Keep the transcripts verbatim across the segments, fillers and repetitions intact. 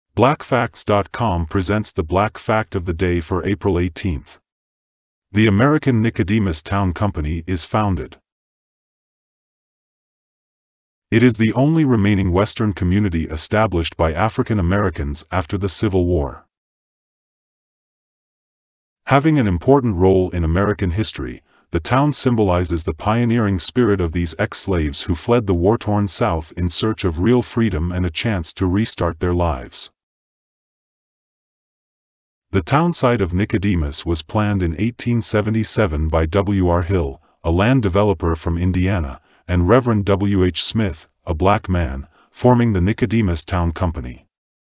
Black Facts dot com presents the Black Fact of the Day for April eighteenth. The American Nicodemus Town Company is founded. It is the only remaining Western community established by African Americans after the Civil War. Having an important role in American history, the town symbolizes the pioneering spirit of these ex-slaves who fled the war-torn South in search of real freedom and a chance to restart their lives. The town site of Nicodemus was planned in eighteen seventy-seven by W R Hill, a land developer from Indiana, and Reverend W H Smith, a black man, forming the Nicodemus Town Company.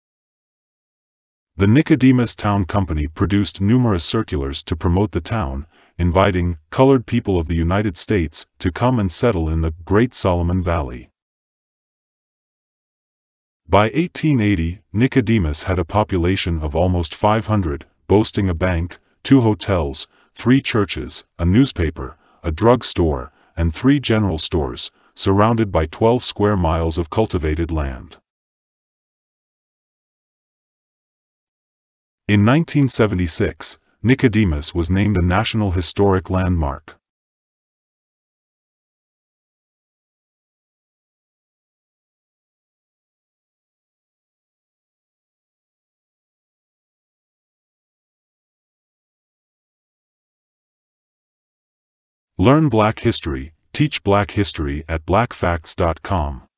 The Nicodemus Town Company produced numerous circulars to promote the town, inviting colored people of the United States to come and settle in the Great Solomon Valley. By eighteen eighty, Nicodemus had a population of almost five hundred, boasting a bank, two hotels, three churches, a newspaper, a drug store, and three general stores, surrounded by twelve square miles of cultivated land. In nineteen seventy-six, Nicodemus was named a National Historic Landmark. Learn Black history, teach Black history at Black Facts dot com.